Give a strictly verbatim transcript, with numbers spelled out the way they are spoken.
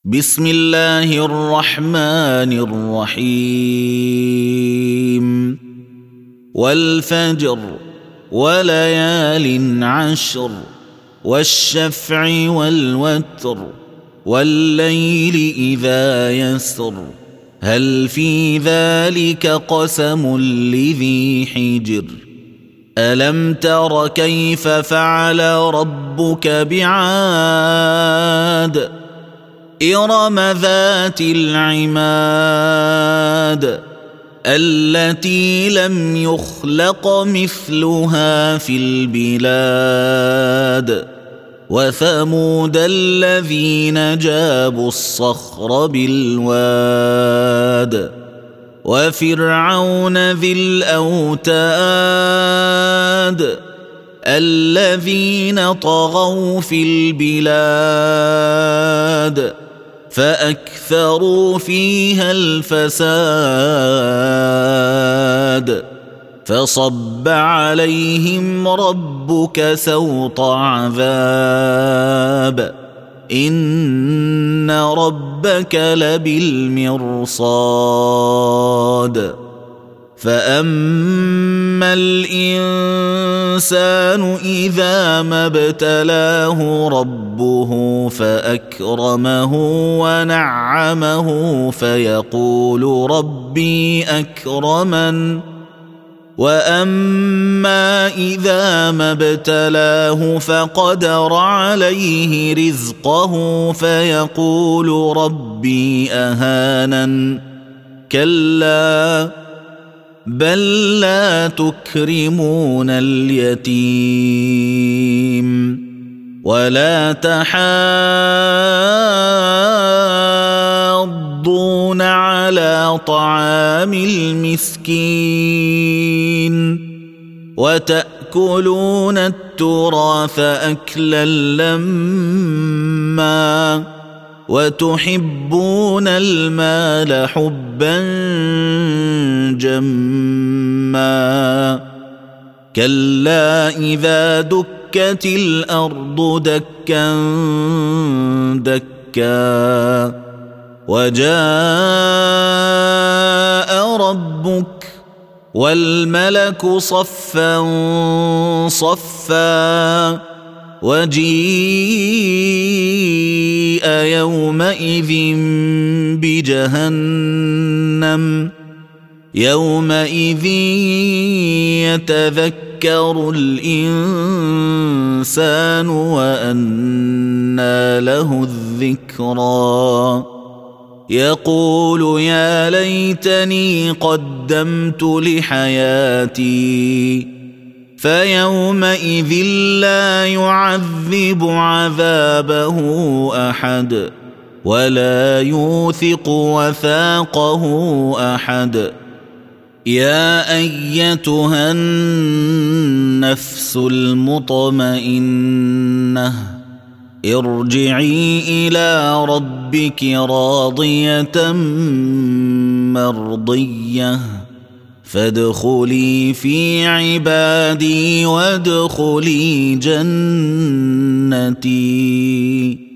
بسم الله الرحمن الرحيم والفجر وليال عشر والشفع والوتر والليل إذا يسر هل في ذلك قسم لذي حجر ألم تر كيف فعل ربك بعاد إرم ذات العماد التي لم يخلق مثلها في البلاد وثمود الذين جابوا الصخر بالواد وفرعون ذي الأوتاد الذين طغوا في البلاد فأكثروا فيها الفساد فصب عليهم ربك سوط عذاب إن ربك لبالمرصاد فأما الإنسان إذا ما ابتلاه ربه فأكرمه ونعمه فيقول ربي أكرمن وأما إذا ما ابتلاه فقدر عليه رزقه فيقول ربي أهانن كلا بل لا تكرمون اليتيم ولا تحاضون على طعام المسكين وتأكلون التراث أكلا لما وتحبون المال حبا جما كلا إذا دكت الأرض دكا دكا وجاء ربك والملك صفا صفا وجيء يومئذ بجهنم يومئذ يتذكر الإنسان وأنى له الذكرى يقول يا ليتني قدمت لحياتي فيومئذ لا يعذب عذابه أحد ولا يوثق وثاقه أحد يا أيتها النفس المطمئنة ارجعي إلى ربك راضية مرضية فادخلي في عبادي وادخلي جنتي.